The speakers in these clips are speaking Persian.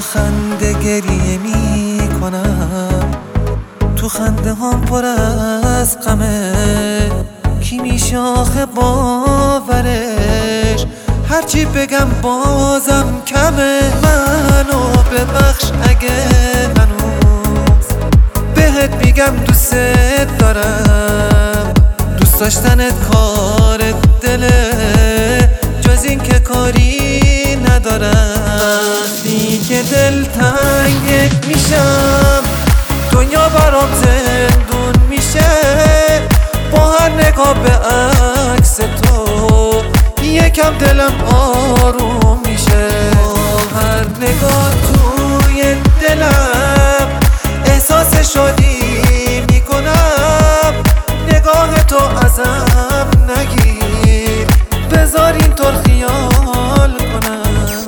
خنده گریه می کنم، تو خنده هم پر از غمه. کی میشه آخه باورش، هرچی بگم بازم کمه. منو ببخش اگه هنوز بهت میگم دوست دارم. دوست داشتنت کار دله، جز این که کاری ندارم. وقتی که دل تنگت میشم، دنیا برام زندون میشه. با هر نگاه به عکس تو یکم دلم آروم میشه. با هر نگاه توی دلم احساس شادی میکنم. نگاه تو ازم نگیر، بذار اینطور خیال کنم.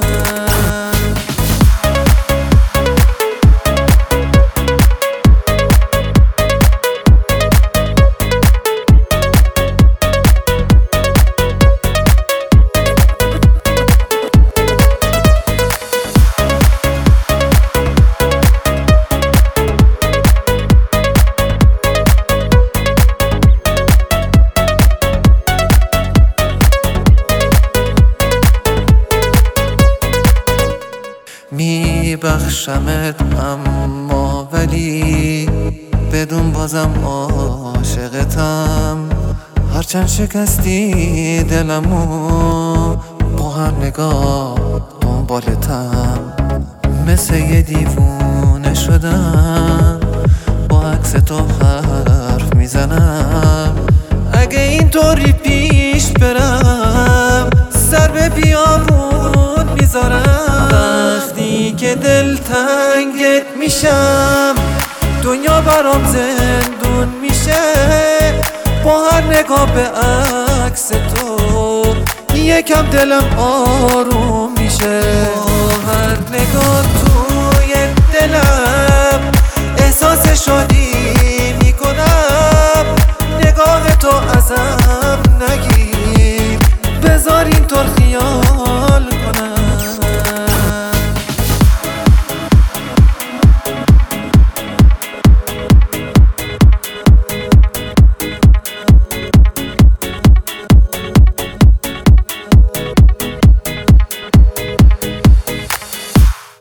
میبخشمت اما ولی بدون بازم عاشقتم. هرچند شکستی دلمو، با هر نگاه دنبالتم. مثل یه دیوونه شدم، با عکس تو حرف میزنم. اگه اینطوری پیش برم، سر به بیابون میذارم. وقتی که دل تنگت میشم، دنیا برام زندون میشه. با هر نگاه به عکس تو یکم دلم آروم